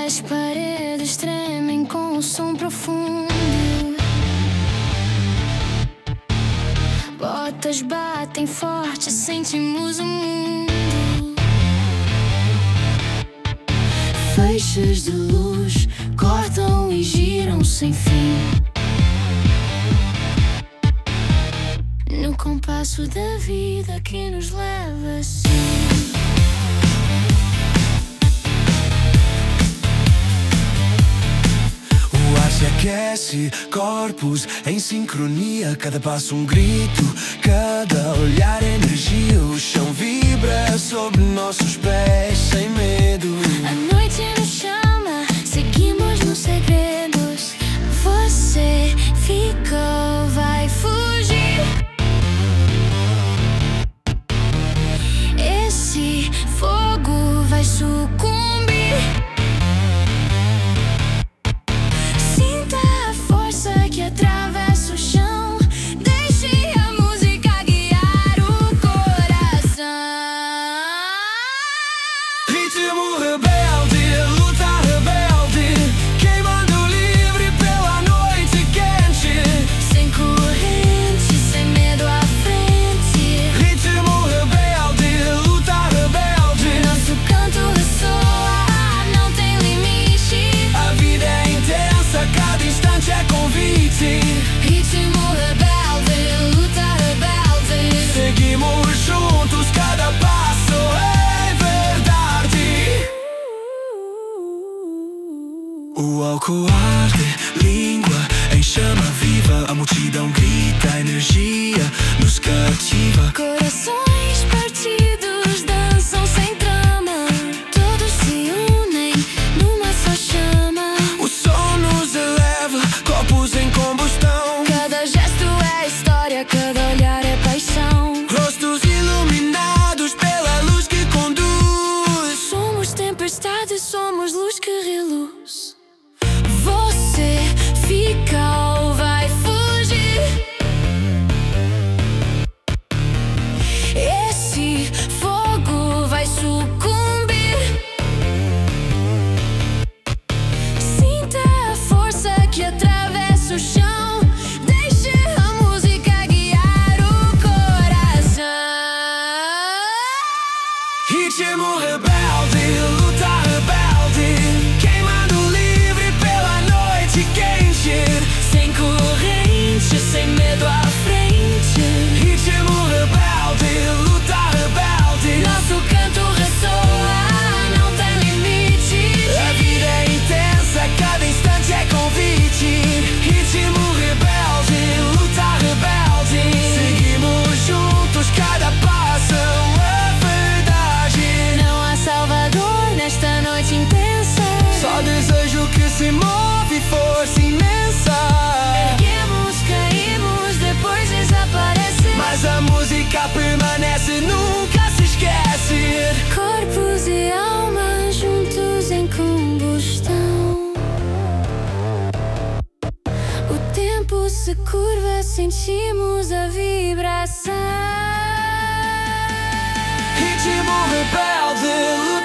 As paredes tremem com um som profundo. Botas batem forte, sentimos o mundo. Feixes de luz cortam e giram sem fim. No compasso da vida que nos leva assim. O ar se aquece, corpos em sincronia. Cada passo um grito, cada olhar energia. O chão vibra sob nossos pés sem medo. A noite nos chama, seguimos nos segredos. Você ficou, vai fugir. Esse fogo vai sucumbir. Sinta a força que atravessa o chão. Deixe a música guiar o coração. Ritmo rebelde, luta rebelde, queimando livre pela noite quente. Sem corrente, sem medo à frente. Ritmo rebelde, luta rebelde. Nosso canto ressoa, não tem limite. A vida é intensa, cada instante é convite. Ritmo rebelde, luta rebelde. Seguimos juntos, cada passo é verdade. O álcool arde, língua em chama viva. A multidão grita, a energia nos cativa. Corações partidos dançam sem trama. Todos se unem numa só chama. O som nos eleva, corpos em combustão. Cada gesto é história, cada olhar é paixão. Rostos iluminados pela luz que conduz. Somos tempestade, somos luz que reluz. Você fica ou vai fugir. Esse fogo vai sucumbir. Sinta a força que atravessa o chão. Deixe a música guiar o coração. Ritmo rebelde, luta rebelde, queimando livre pela noite quente. Sem corrente, sem medo à frente. Ritmo rebelde, luta rebelde. Nosso canto ressoa, não tem limite. A vida é intensa, cada instante é convite. Ritmo rebelde, luta rebelde. Seguimos juntos, cada passo é verdade. Não há salvador nesta noite intensa. Só desejo que se move força imensa. Erguemos, caímos, depois desaparece. Mas a música permanece, nunca se esquece. Corpos e almas juntos em combustão. O tempo se curva, sentimos a vibração. Ritmo rebelde,